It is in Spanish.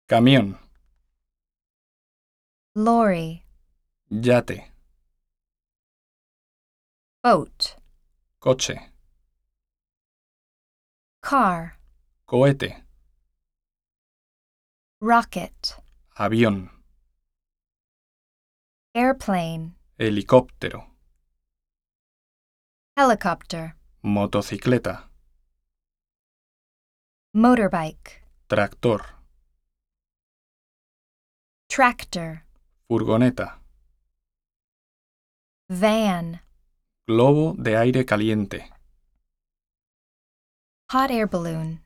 Camión, lorry, yate, boat, coche, car, cohete, rocket, avión, airplane, helicóptero, helicopter, motocicleta, motorbike, tractor, tractor, furgoneta, van, globo de aire caliente. hot air balloon.